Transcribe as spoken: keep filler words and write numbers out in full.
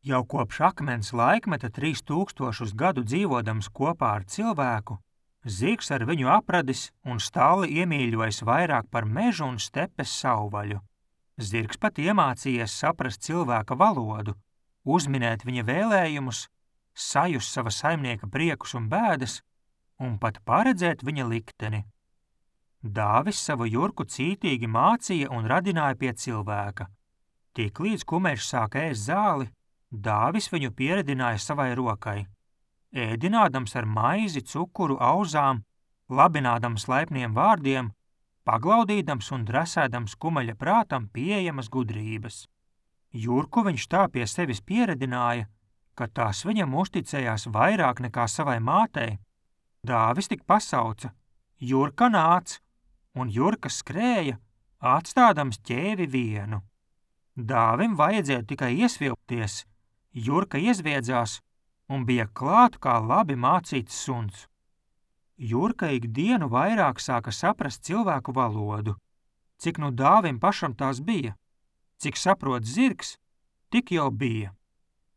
Jau kopš akmens laikmeta trīs tūkstošus gadu dzīvodams kopā ar cilvēku, zirgs ar viņu apradis un stalli iemīļojis vairāk par mežu un stepes savvaļu. Zirgs pat iemācījies saprast cilvēka valodu, uzminēt viņa vēlējumus, sajust sava saimnieka priekus un bēdas un pat paredzēt viņa likteni. Dāvis savu jurku cītīgi mācīja un radināja pie cilvēka. Tiklīdz kumeļš sāk ēst zāli, Dāvis viņu pieredināja savai rokai. Ēdinādams ar maizi, cukuru, auzām, labinādams laipniem vārdiem, paglaudīdams un dresēdams kumeļa prātam pieejamas gudrības. Jurku viņš tā pie sevis pieredināja, ka tās viņam uzticējās vairāk nekā savai mātei. Dāvis tik pasauca: Jurka nāc, un Jurka skrēja, atstādams ķēvi vienu. Dāvim vajadzēja tikai iesvilpties, Jurka iezviedzās un bija klāt kā labi mācīts suns. Jurka ikdienu vairāk sāka saprast cilvēku valodu, cik nu Dāvim pašam tās bija. Cik saprot zirgs, tik jau bija.